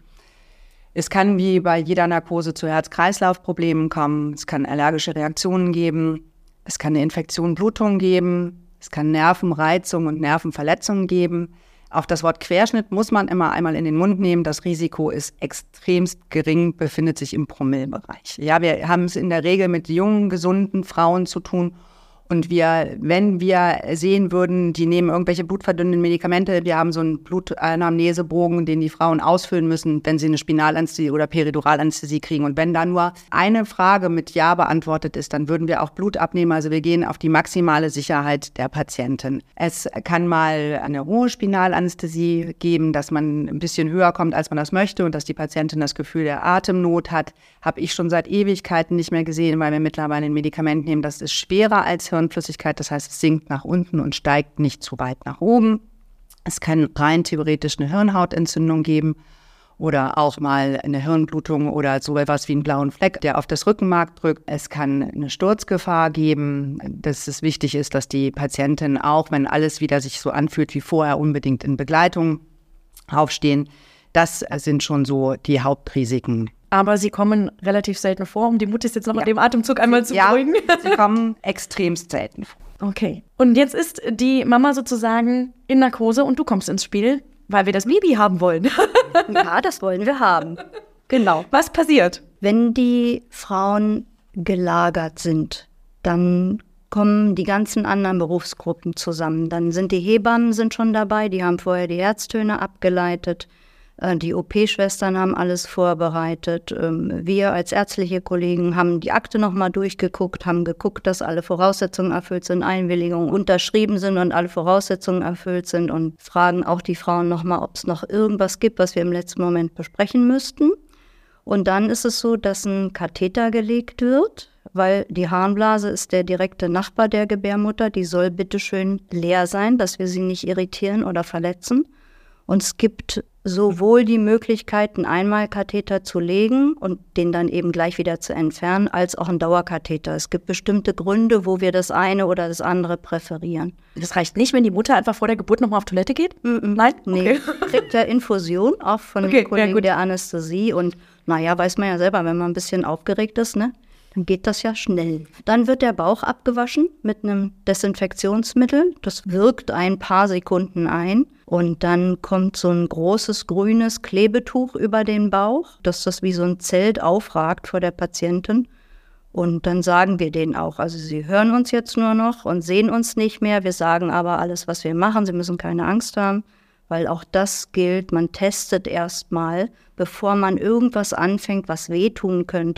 Es kann wie bei jeder Narkose zu Herz-Kreislauf-Problemen kommen. Es kann allergische Reaktionen geben. Es kann eine Infektion, Blutung geben. Es kann Nervenreizung und Nervenverletzungen geben. Auch das Wort Querschnitt muss man immer einmal in den Mund nehmen. Das Risiko ist extremst gering, befindet sich im Promillebereich. Ja, wir haben es in der Regel mit jungen, gesunden Frauen zu tun. Und wir, wenn wir sehen würden, die nehmen irgendwelche blutverdünnenden Medikamente, wir haben so einen Blutanamnesebogen, den die Frauen ausfüllen müssen, wenn sie eine Spinalanästhesie oder Periduralanästhesie kriegen. Und wenn da nur eine Frage mit Ja beantwortet ist, dann würden wir auch Blut abnehmen. Also wir gehen auf die maximale Sicherheit der Patientin. Es kann mal eine hohe Spinalanästhesie geben, dass man ein bisschen höher kommt, als man das möchte und dass die Patientin das Gefühl der Atemnot hat. Habe ich schon seit Ewigkeiten nicht mehr gesehen, weil wir mittlerweile ein Medikament nehmen, das ist schwerer als Hirnflüssigkeit, das heißt, es sinkt nach unten und steigt nicht zu weit nach oben. Es kann rein theoretisch eine Hirnhautentzündung geben oder auch mal eine Hirnblutung oder so etwas wie einen blauen Fleck, der auf das Rückenmark drückt. Es kann eine Sturzgefahr geben, dass es wichtig ist, dass die Patientin auch, wenn alles wieder sich so anfühlt wie vorher, unbedingt in Begleitung aufstehen. Das sind schon so die Hauptrisiken. Aber sie kommen relativ selten vor, um die Mutter jetzt noch ja. in dem Atemzug einmal zu ja, beruhigen. Sie kommen extremst selten vor. Okay. Und jetzt ist die Mama sozusagen in Narkose und du kommst ins Spiel, weil wir das Baby haben wollen. Ja, das wollen wir haben. Genau. Was passiert? Wenn die Frauen gelagert sind, dann kommen die ganzen anderen Berufsgruppen zusammen. Dann sind die Hebammen sind schon dabei, die haben vorher die Herztöne abgeleitet. Die O P-Schwestern haben alles vorbereitet. Wir als ärztliche Kollegen haben die Akte nochmal durchgeguckt, haben geguckt, dass alle Voraussetzungen erfüllt sind, Einwilligungen unterschrieben sind und alle Voraussetzungen erfüllt sind und fragen auch die Frauen nochmal, ob es noch irgendwas gibt, was wir im letzten Moment besprechen müssten. Und dann ist es so, dass ein Katheter gelegt wird, weil die Harnblase ist der direkte Nachbar der Gebärmutter. Die soll bitteschön leer sein, dass wir sie nicht irritieren oder verletzen. Und es gibt sowohl die Möglichkeit, einen Einmalkatheter zu legen und den dann eben gleich wieder zu entfernen, als auch einen Dauerkatheter. Es gibt bestimmte Gründe, wo wir das eine oder das andere präferieren. Das reicht nicht, wenn die Mutter einfach vor der Geburt nochmal auf Toilette geht? Mm-mm. Nein? Nee, Okay. kriegt ja Infusion, auch von Okay, dem Kollegen ja, der Anästhesie. Und naja, weiß man ja selber, wenn man ein bisschen aufgeregt ist, ne? Dann geht das ja schnell. Dann wird der Bauch abgewaschen mit einem Desinfektionsmittel. Das wirkt ein paar Sekunden ein. Und dann kommt so ein großes grünes Klebetuch über den Bauch, dass das wie so ein Zelt aufragt vor der Patientin. Und dann sagen wir denen auch, also sie hören uns jetzt nur noch und sehen uns nicht mehr. Wir sagen aber alles, was wir machen. Sie müssen keine Angst haben, weil auch das gilt. Man testet erstmal, bevor man irgendwas anfängt, was wehtun könnte,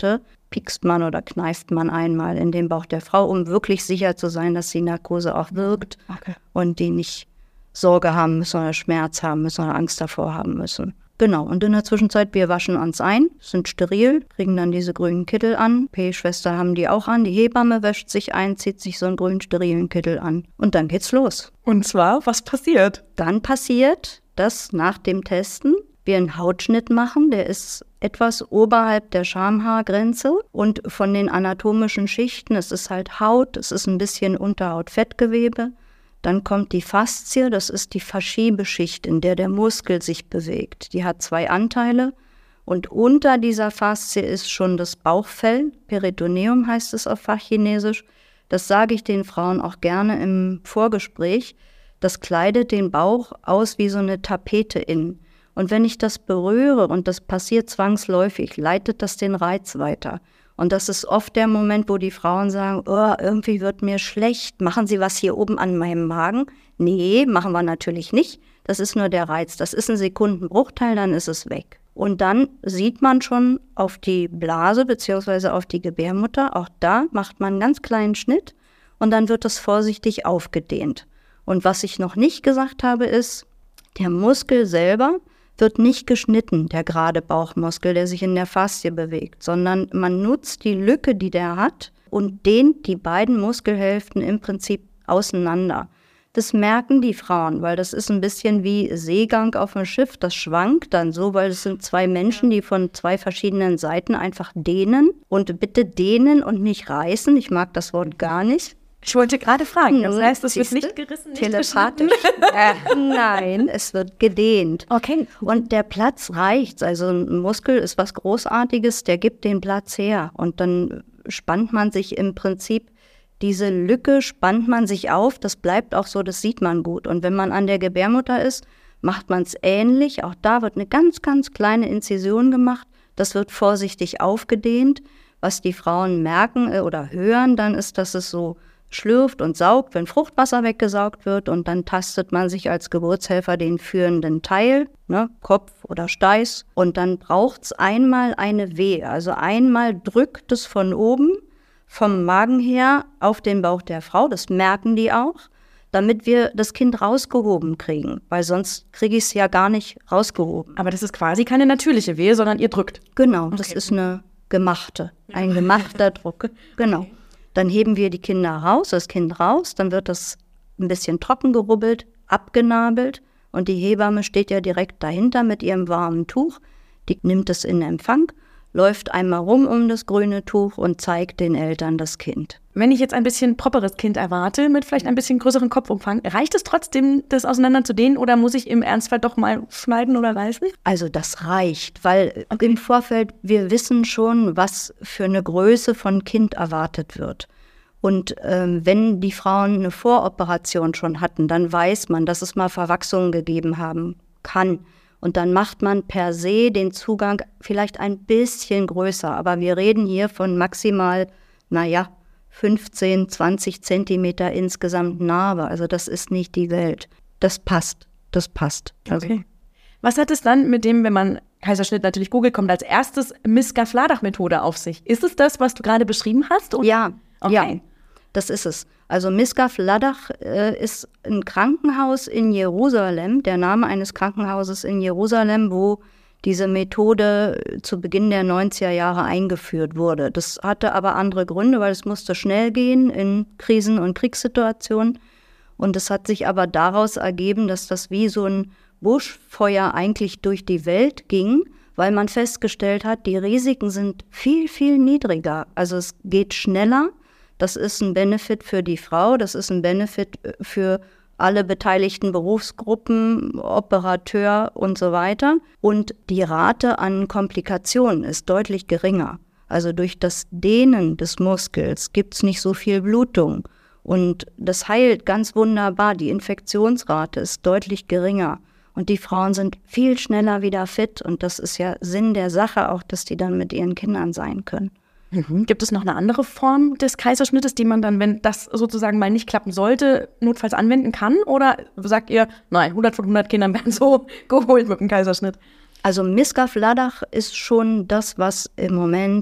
piekst man oder kneift man einmal in den Bauch der Frau, um wirklich sicher zu sein, dass die Narkose auch wirkt Okay. und die nicht Sorge haben müssen oder Schmerz haben müssen oder Angst davor haben müssen. Genau, und in der Zwischenzeit, wir waschen uns ein, sind steril, kriegen dann diese grünen Kittel an. P-Schwester haben die auch an, die Hebamme wäscht sich ein, zieht sich so einen grünen sterilen Kittel an und dann geht's los. Und zwar, was passiert? Dann passiert, dass nach dem Testen wir einen Hautschnitt machen, der ist etwas oberhalb der Schamhaargrenze und von den anatomischen Schichten, es ist halt Haut, es ist ein bisschen Unterhaut-Fettgewebe. Dann kommt die Faszie, das ist die Verschiebeschicht, in der der Muskel sich bewegt. Die hat zwei Anteile und unter dieser Faszie ist schon das Bauchfell, Peritoneum heißt es auf Fachchinesisch. Das sage ich den Frauen auch gerne im Vorgespräch. Das kleidet den Bauch aus wie so eine Tapete innen. Und wenn ich das berühre, und das passiert zwangsläufig, leitet das den Reiz weiter. Und das ist oft der Moment, wo die Frauen sagen, oh, irgendwie wird mir schlecht, machen Sie was hier oben an meinem Magen? Nee, machen wir natürlich nicht. Das ist nur der Reiz. Das ist ein Sekundenbruchteil, dann ist es weg. Und dann sieht man schon auf die Blase bzw. auf die Gebärmutter, auch da macht man einen ganz kleinen Schnitt und dann wird das vorsichtig aufgedehnt. Und was ich noch nicht gesagt habe, ist, der Muskel selber wird nicht geschnitten, der gerade Bauchmuskel, der sich in der Faszie bewegt, sondern man nutzt die Lücke, die der hat und dehnt die beiden Muskelhälften im Prinzip auseinander. Das merken die Frauen, weil das ist ein bisschen wie Seegang auf dem Schiff, das schwankt dann so, weil es sind zwei Menschen, die von zwei verschiedenen Seiten einfach dehnen und bitte dehnen und nicht reißen, ich mag das Wort gar nicht. Ich wollte gerade fragen, das heißt, es wird nicht gerissen, nicht telepathisch. äh, nein, es wird gedehnt. Okay. Und der Platz reicht. Also ein Muskel ist was Großartiges, der gibt den Platz her. Und dann spannt man sich im Prinzip, diese Lücke spannt man sich auf, das bleibt auch so, das sieht man gut. Und wenn man an der Gebärmutter ist, macht man es ähnlich. Auch da wird eine ganz, ganz kleine Inzision gemacht. Das wird vorsichtig aufgedehnt. Was die Frauen merken oder hören, dann ist, dass es so schlürft und saugt, wenn Fruchtwasser weggesaugt wird und dann tastet man sich als Geburtshelfer den führenden Teil, ne, Kopf oder Steiß und dann braucht es einmal eine Wehe, also einmal drückt es von oben, vom Magen her auf den Bauch der Frau, das merken die auch, damit wir das Kind rausgehoben kriegen, weil sonst kriege ich es ja gar nicht rausgehoben. Aber das ist quasi keine natürliche Wehe, sondern ihr drückt. Genau, okay. Das ist eine gemachte, ein gemachter Druck, genau. Dann heben wir die Kinder raus, das Kind raus, dann wird das ein bisschen trocken gerubbelt, abgenabelt und die Hebamme steht ja direkt dahinter mit ihrem warmen Tuch. Die nimmt es in Empfang, läuft einmal rum um das grüne Tuch und zeigt den Eltern das Kind. Wenn ich jetzt ein bisschen properes Kind erwarte, mit vielleicht ein bisschen größeren Kopfumfang, reicht es trotzdem, das auseinander zu dehnen oder muss ich im Ernstfall doch mal schneiden oder reißen? Also das reicht, weil okay. Im Vorfeld, wir wissen schon, was für eine Größe von Kind erwartet wird. Und ähm, wenn die Frauen eine Voroperation schon hatten, dann weiß man, dass es mal Verwachsungen gegeben haben kann. Und dann macht man per se den Zugang vielleicht ein bisschen größer. Aber wir reden hier von maximal, naja, fünfzehn, zwanzig Zentimeter insgesamt Narbe. Also das ist nicht die Welt. Das passt, das passt. Also. Okay. Was hat es dann mit dem, wenn man Kaiserschnitt natürlich googelt, kommt als erstes Miska-Vladach-Methode auf sich? Ist es das, was du gerade beschrieben hast? Oder? Ja, okay. ja, das ist es. Also Miska-Vladach äh, ist ein Krankenhaus in Jerusalem, der Name eines Krankenhauses in Jerusalem, wo diese Methode zu Beginn der neunziger Jahre eingeführt wurde. Das hatte aber andere Gründe, weil es musste schnell gehen in Krisen- und Kriegssituationen. Und es hat sich aber daraus ergeben, dass das wie so ein Buschfeuer eigentlich durch die Welt ging, weil man festgestellt hat, die Risiken sind viel, viel niedriger. Also es geht schneller. Das ist ein Benefit für die Frau, das ist ein Benefit für alle beteiligten Berufsgruppen, Operateur und so weiter. Und die Rate an Komplikationen ist deutlich geringer. Also durch das Dehnen des Muskels gibt es nicht so viel Blutung. Und das heilt ganz wunderbar. Die Infektionsrate ist deutlich geringer. Und die Frauen sind viel schneller wieder fit. Und das ist ja Sinn der Sache auch, dass die dann mit ihren Kindern sein können. Mhm. Gibt es noch eine andere Form des Kaiserschnittes, die man dann, wenn das sozusagen mal nicht klappen sollte, notfalls anwenden kann? Oder sagt ihr, nein, hundert von hundert Kindern werden so geholt mit dem Kaiserschnitt? Also Miska-Vladach ist schon das, was im Moment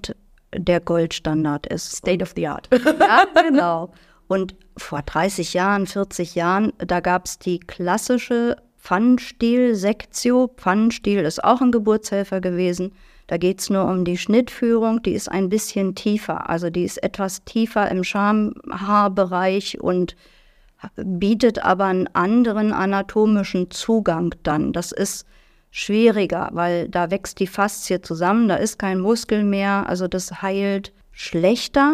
der Goldstandard ist. State of the art. Ja, genau. Und vor dreißig Jahren, vierzig Jahren, da gab es die klassische Pfannenstiel-Sektio. Pfannenstiel ist auch ein Geburtshelfer gewesen. Da geht es nur um die Schnittführung, die ist ein bisschen tiefer. Also die ist etwas tiefer im Schamhaarbereich und bietet aber einen anderen anatomischen Zugang dann. Das ist schwieriger, weil da wächst die Faszie zusammen, da ist kein Muskel mehr, also das heilt schlechter.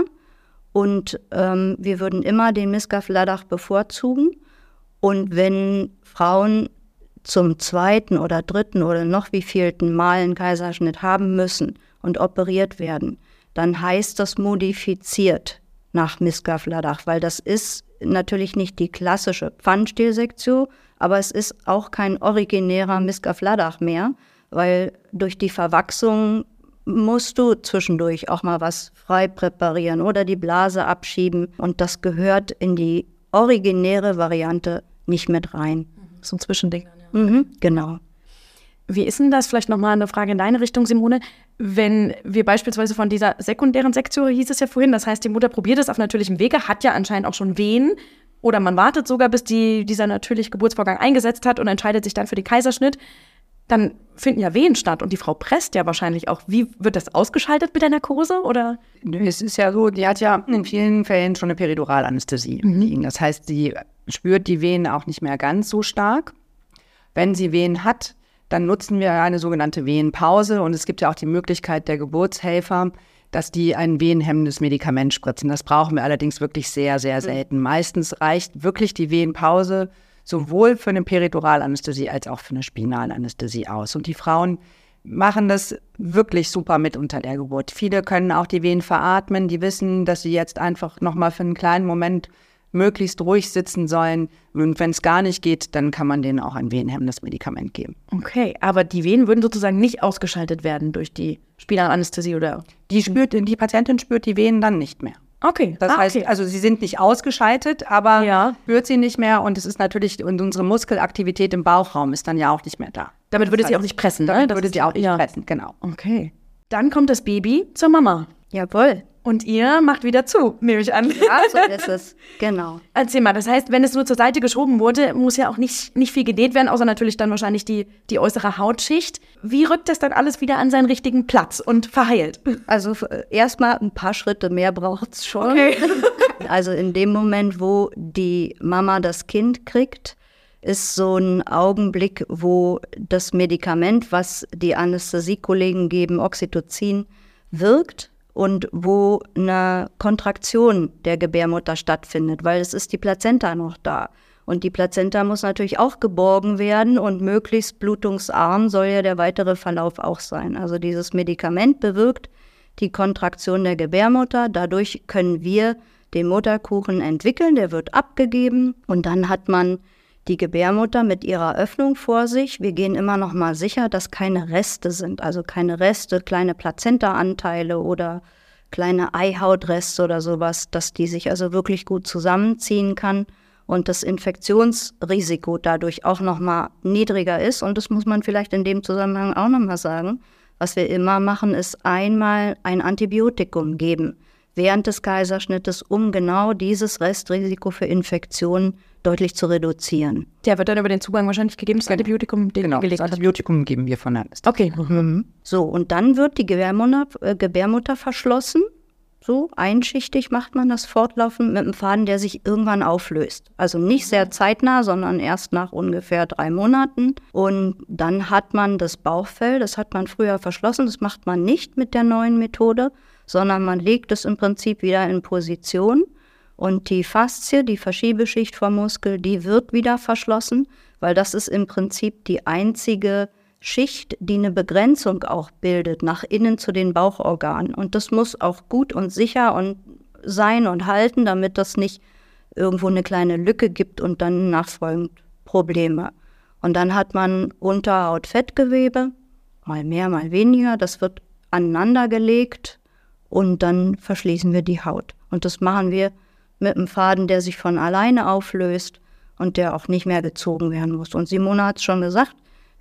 Und ähm, wir würden immer den Miska-Vladach bevorzugen. Und wenn Frauen zum zweiten oder dritten oder noch wievielten Mal einen Kaiserschnitt haben müssen und operiert werden, dann heißt das modifiziert nach Miska-Vladach, weil das ist natürlich nicht die klassische Pfannenstielsektio, aber es ist auch kein originärer Miska-Vladach mehr, weil durch die Verwachsung musst du zwischendurch auch mal was frei präparieren oder die Blase abschieben und das gehört in die originäre Variante nicht mit rein. So ein Zwischending. Ja. Mhm, genau. Wie ist denn das, vielleicht nochmal eine Frage in deine Richtung, Simone, wenn wir beispielsweise von dieser sekundären Sektio, hieß es ja vorhin, das heißt, die Mutter probiert es auf natürlichem Wege, hat ja anscheinend auch schon Wehen oder man wartet sogar, bis die, dieser natürliche Geburtsvorgang eingesetzt hat und entscheidet sich dann für den Kaiserschnitt, dann finden ja Wehen statt und die Frau presst ja wahrscheinlich auch. Wie wird das ausgeschaltet mit der Narkose, oder? Es ist ja so, die hat ja in vielen Fällen schon eine Periduralanästhesie liegen. Das heißt, sie spürt die Wehen auch nicht mehr ganz so stark. Wenn sie Wehen hat, dann nutzen wir eine sogenannte Wehenpause und es gibt ja auch die Möglichkeit der Geburtshelfer, dass die ein wehenhemmendes Medikament spritzen. Das brauchen wir allerdings wirklich sehr, sehr selten. Meistens reicht wirklich die Wehenpause sowohl für eine Periduralanästhesie als auch für eine Spinalanästhesie aus. Und die Frauen machen das wirklich super mit unter der Geburt. Viele können auch die Wehen veratmen, die wissen, dass sie jetzt einfach nochmal für einen kleinen Moment möglichst ruhig sitzen sollen. Und wenn es gar nicht geht, dann kann man denen auch ein wehenhemmendes Medikament geben. Okay, aber die Wehen würden sozusagen nicht ausgeschaltet werden durch die Spinalanästhesie, oder? Die spürt, die Patientin spürt die Wehen dann nicht mehr. Okay. Das ah, heißt, okay. also sie sind nicht ausgeschaltet, aber Ja. spürt sie nicht mehr und es ist natürlich, und unsere Muskelaktivität im Bauchraum ist dann ja auch nicht mehr da. Damit würde Das sie heißt, auch nicht pressen, ne? Damit Das würde ist- sie auch nicht ja. pressen, genau. Okay. Dann kommt das Baby zur Mama. Jawohl. Und ihr macht wieder zu, nehme ich an. Ja, so ist es. Genau. Erzähl mal, das heißt, wenn es nur zur Seite geschoben wurde, muss ja auch nicht, nicht viel genäht werden, außer natürlich dann wahrscheinlich die, die äußere Hautschicht. Wie rückt das dann alles wieder an seinen richtigen Platz und verheilt? Also äh, erstmal ein paar Schritte mehr braucht es schon. Okay. Also in dem Moment, wo die Mama das Kind kriegt, ist so ein Augenblick, wo das Medikament, was die Anästhesiekollegen geben, Oxytocin, wirkt und wo eine Kontraktion der Gebärmutter stattfindet, weil es ist die Plazenta noch da. Und die Plazenta muss natürlich auch geborgen werden und möglichst blutungsarm soll ja der weitere Verlauf auch sein. Also dieses Medikament bewirkt die Kontraktion der Gebärmutter. Dadurch können wir den Mutterkuchen entwickeln, der wird abgegeben und dann hat man die Gebärmutter mit ihrer Öffnung vor sich. Wir gehen immer noch mal sicher, dass keine Reste sind, also keine Reste, kleine Plazenta-Anteile oder kleine Eihautreste oder sowas, dass die sich also wirklich gut zusammenziehen kann und das Infektionsrisiko dadurch auch noch mal niedriger ist. Und das muss man vielleicht in dem Zusammenhang auch noch mal sagen. Was wir immer machen, ist einmal ein Antibiotikum geben während des Kaiserschnittes, um genau dieses Restrisiko für Infektionen deutlich zu reduzieren. Der wird dann über den Zugang wahrscheinlich gegeben, das Antibiotikum, den Genau, ihr gelegt das habt. Antibiotikum geben wir von der Anästhesie. Okay. So, und dann wird die Gebärmutter, äh, Gebärmutter verschlossen. So, einschichtig macht man das fortlaufend mit einem Faden, der sich irgendwann auflöst. Also nicht sehr zeitnah, sondern erst nach ungefähr drei Monaten. Und dann hat man das Bauchfell, das hat man früher verschlossen. Das macht man nicht mit der neuen Methode, sondern man legt es im Prinzip wieder in Position. Und die Faszie, die Verschiebeschicht vom Muskel, die wird wieder verschlossen, weil das ist im Prinzip die einzige Schicht, die eine Begrenzung auch bildet, nach innen zu den Bauchorganen. Und das muss auch gut und sicher und sein und halten, damit das nicht irgendwo eine kleine Lücke gibt und dann nachfolgend Probleme. Und dann hat man Unterhaut-Fettgewebe, mal mehr, mal weniger. Das wird aneinandergelegt und dann verschließen wir die Haut. Und das machen wir mit einem Faden, der sich von alleine auflöst und der auch nicht mehr gezogen werden muss. Und Simone hat es schon gesagt,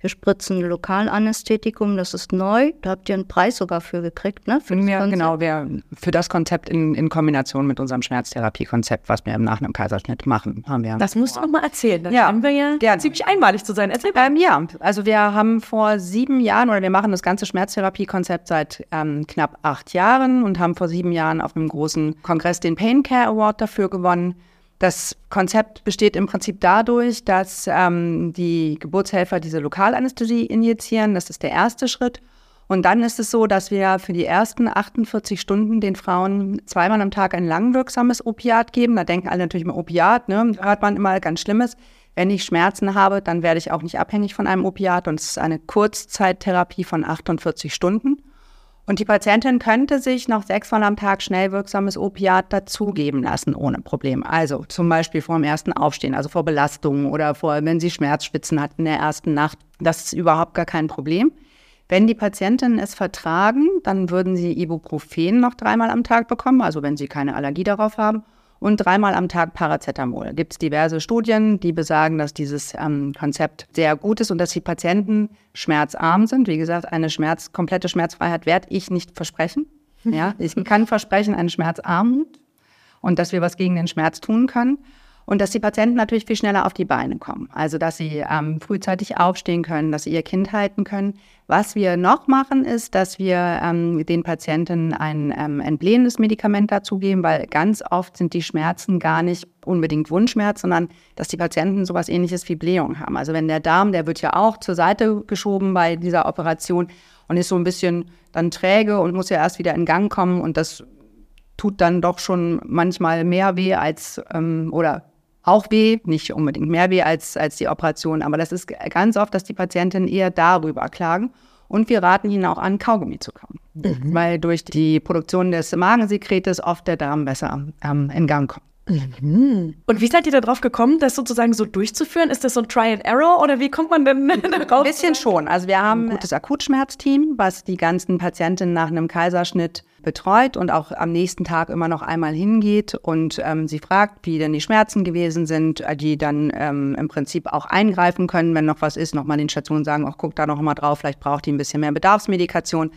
Wir spritzen Lokalanästhetikum, das ist neu. Da habt ihr einen Preis sogar für gekriegt, ne? Für ja, genau, wir, für das Konzept in, in Kombination mit unserem Schmerztherapie-Konzept, was wir nach einem Kaiserschnitt machen, haben wir. Das musst du noch mal erzählen. Da ja, haben wir ja gerne. Ziemlich einmalig zu sein. Erzähl mal. Ähm, ja, also wir haben vor sieben Jahren, oder wir machen das ganze Schmerztherapie-Konzept seit ähm, knapp acht Jahren und haben vor sieben Jahren auf einem großen Kongress den Pain Care Award dafür gewonnen. Das Konzept besteht im Prinzip dadurch, dass ähm, die Geburtshelfer diese Lokalanästhesie injizieren. Das ist der erste Schritt. Und dann ist es so, dass wir für die ersten achtundvierzig Stunden den Frauen zweimal am Tag ein langwirksames Opiat geben. Da denken alle natürlich immer Opiat, ne? Hört man immer ganz Schlimmes. Wenn ich Schmerzen habe, dann werde ich auch nicht abhängig von einem Opiat. Und es ist eine Kurzzeittherapie von achtundvierzig Stunden. Und die Patientin könnte sich noch sechsmal am Tag schnell wirksames Opiat dazugeben lassen, ohne Problem. Also zum Beispiel vor dem ersten Aufstehen, also vor Belastungen oder vor, wenn sie Schmerzspitzen hat in der ersten Nacht. Das ist überhaupt gar kein Problem. Wenn die Patientinnen es vertragen, dann würden sie Ibuprofen noch dreimal am Tag bekommen, also wenn sie keine Allergie darauf haben. Und dreimal am Tag Paracetamol. Gibt es diverse Studien, die besagen, dass dieses ähm, Konzept sehr gut ist und dass die Patienten schmerzarm sind. Wie gesagt, eine Schmerz, komplette Schmerzfreiheit werde ich nicht versprechen. Ja, ich kann versprechen, eine Schmerzarmut und dass wir was gegen den Schmerz tun können. Und dass die Patienten natürlich viel schneller auf die Beine kommen. Also, dass sie ähm, frühzeitig aufstehen können, dass sie ihr Kind halten können. Was wir noch machen, ist, dass wir ähm, den Patienten ein ähm, entblähendes Medikament dazugeben, weil ganz oft sind die Schmerzen gar nicht unbedingt Wundschmerz, sondern dass die Patienten sowas Ähnliches wie Blähung haben. Also, wenn der Darm, der wird ja auch zur Seite geschoben bei dieser Operation und ist so ein bisschen dann träge und muss ja erst wieder in Gang kommen. Und das tut dann doch schon manchmal mehr weh als, ähm, oder auch weh, nicht unbedingt mehr weh als, als die Operation, aber das ist ganz oft, dass die Patientinnen eher darüber klagen. Und wir raten ihnen auch an, Kaugummi zu kauen, mhm. weil durch die Produktion des Magensekretes oft der Darm besser ähm, in Gang kommt. Mhm. Und wie seid ihr da drauf gekommen, das sozusagen so durchzuführen? Ist das so ein Try and Error oder wie kommt man denn darauf? Ein bisschen schon. Also wir haben ein gutes Akutschmerzteam, was die ganzen Patientinnen nach einem Kaiserschnitt betreut und auch am nächsten Tag immer noch einmal hingeht und ähm, sie fragt, wie denn die Schmerzen gewesen sind, die dann ähm, im Prinzip auch eingreifen können, wenn noch was ist, nochmal den Stationen sagen, ach, guck da noch mal drauf, vielleicht braucht die ein bisschen mehr Bedarfsmedikation.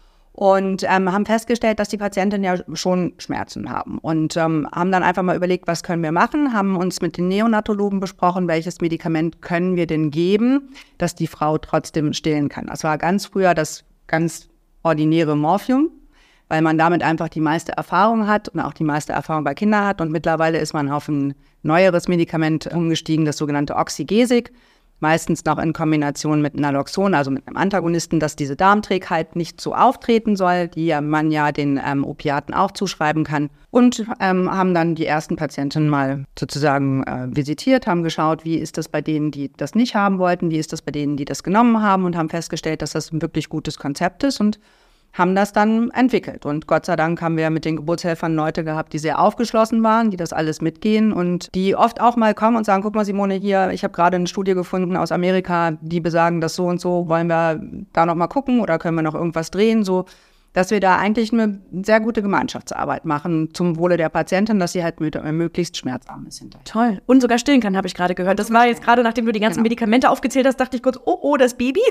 Und ähm, haben festgestellt, dass die Patientinnen ja schon Schmerzen haben und ähm, haben dann einfach mal überlegt, was können wir machen, haben uns mit den Neonatologen besprochen, welches Medikament können wir denn geben, dass die Frau trotzdem stillen kann. Das war ganz früher das ganz ordinäre Morphium, weil man damit einfach die meiste Erfahrung hat und auch die meiste Erfahrung bei Kindern hat. Und mittlerweile ist man auf ein neueres Medikament umgestiegen, das sogenannte Oxygesik. Meistens noch in Kombination mit Naloxon, also mit einem Antagonisten, dass diese Darmträgheit nicht so auftreten soll, die man ja den ähm, Opiaten auch zuschreiben kann. Und ähm, haben dann die ersten Patienten mal sozusagen äh, visitiert, haben geschaut, wie ist das bei denen, die das nicht haben wollten, wie ist das bei denen, die das genommen haben und haben festgestellt, dass das ein wirklich gutes Konzept ist und haben das dann entwickelt. Und Gott sei Dank haben wir mit den Geburtshelfern Leute gehabt, die sehr aufgeschlossen waren, die das alles mitgehen und die oft auch mal kommen und sagen, guck mal Simone, hier, ich habe gerade eine Studie gefunden aus Amerika, die besagen das so und so, wollen wir da noch mal gucken oder können wir noch irgendwas drehen, so dass wir da eigentlich eine sehr gute Gemeinschaftsarbeit machen zum Wohle der Patientin, dass sie halt möglichst schmerzarm ist hinterher. Toll. Und sogar stillen kann, habe ich gerade gehört. Das war jetzt gerade, nachdem du die ganzen genau. Medikamente aufgezählt hast, dachte ich kurz, oh, oh, das Baby.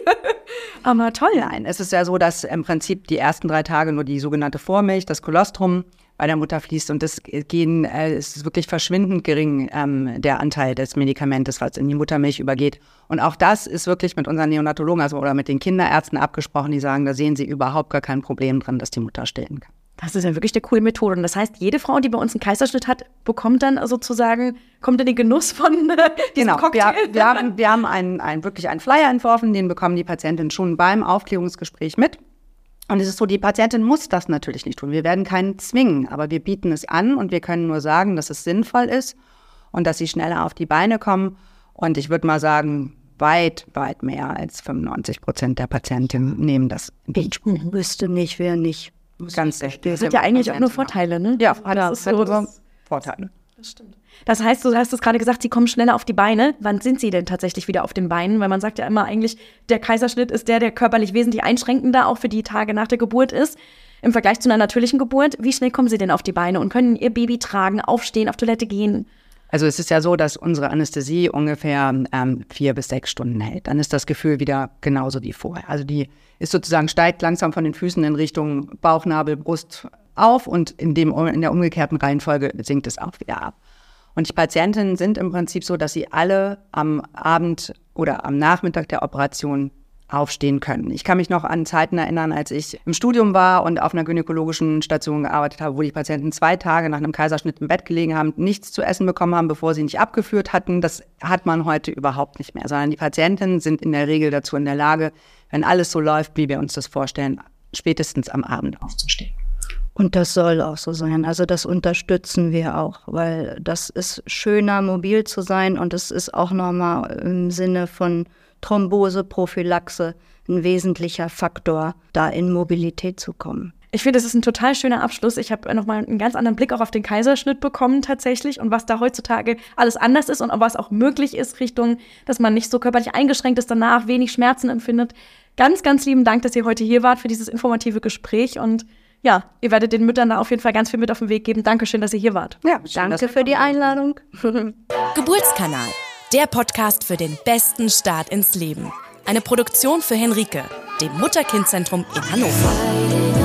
Aber toll. Nein, es ist ja so, dass im Prinzip die ersten drei Tage nur die sogenannte Vormilch, das Kolostrum, bei der Mutter fließt und das gehen, äh, ist wirklich verschwindend gering, ähm, der Anteil des Medikamentes, was in die Muttermilch übergeht. Und auch das ist wirklich mit unseren Neonatologen also, oder mit den Kinderärzten abgesprochen, die sagen, da sehen sie überhaupt gar kein Problem drin, dass die Mutter stillen kann. Das ist ja wirklich eine coole Methode. Und das heißt, jede Frau, die bei uns einen Kaiserschnitt hat, bekommt dann sozusagen, kommt in den Genuss von äh, diesem genau. Cocktail. Wir, wir haben, wir haben einen, einen, wirklich einen Flyer entworfen, den bekommen die Patientinnen schon beim Aufklärungsgespräch mit. Und es ist so, die Patientin muss das natürlich nicht tun. Wir werden keinen zwingen, aber wir bieten es an und wir können nur sagen, dass es sinnvoll ist und dass sie schneller auf die Beine kommen. Und ich würde mal sagen, weit, weit mehr als fünfundneunzig Prozent der Patientinnen nehmen das. Ich wüsste nicht, wer nicht. Ganz sicher. Das hat ja eigentlich auch nur Vorteile, ne? Ja, das ist so, das Vorteile. Das stimmt. Das heißt, du hast es gerade gesagt, sie kommen schneller auf die Beine. Wann sind sie denn tatsächlich wieder auf den Beinen? Weil man sagt ja immer eigentlich, der Kaiserschnitt ist der, der körperlich wesentlich einschränkender auch für die Tage nach der Geburt ist. Im Vergleich zu einer natürlichen Geburt. Wie schnell kommen sie denn auf die Beine und können ihr Baby tragen, aufstehen, auf Toilette gehen? Also es ist ja so, dass unsere Anästhesie ungefähr ähm, vier bis sechs Stunden hält. Dann ist das Gefühl wieder genauso wie vorher. Also die ist sozusagen, steigt langsam von den Füßen in Richtung Bauchnabel, Brust auf und in, dem, in der umgekehrten Reihenfolge sinkt es auch wieder ab. Und die Patientinnen sind im Prinzip so, dass sie alle am Abend oder am Nachmittag der Operation aufstehen können. Ich kann mich noch an Zeiten erinnern, als ich im Studium war und auf einer gynäkologischen Station gearbeitet habe, wo die Patienten zwei Tage nach einem Kaiserschnitt im Bett gelegen haben, nichts zu essen bekommen haben, bevor sie nicht abgeführt hatten. Das hat man heute überhaupt nicht mehr, sondern die Patientinnen sind in der Regel dazu in der Lage, wenn alles so läuft, wie wir uns das vorstellen, spätestens am Abend aufzustehen. Und das soll auch so sein. Also das unterstützen wir auch, weil das ist schöner, mobil zu sein und es ist auch nochmal im Sinne von Thrombose, Prophylaxe ein wesentlicher Faktor, da in Mobilität zu kommen. Ich finde, das ist ein total schöner Abschluss. Ich habe nochmal einen ganz anderen Blick auch auf den Kaiserschnitt bekommen tatsächlich und was da heutzutage alles anders ist und was auch möglich ist Richtung, dass man nicht so körperlich eingeschränkt ist danach, wenig Schmerzen empfindet. Ganz, ganz lieben Dank, dass ihr heute hier wart für dieses informative Gespräch und ja, ihr werdet den Müttern da auf jeden Fall ganz viel mit auf den Weg geben. Dankeschön, dass ihr hier wart. Ja, danke für die Einladung. Geburtskanal, der Podcast für den besten Start ins Leben. Eine Produktion für Henrike, dem Mutter-Kind-Zentrum in Hannover.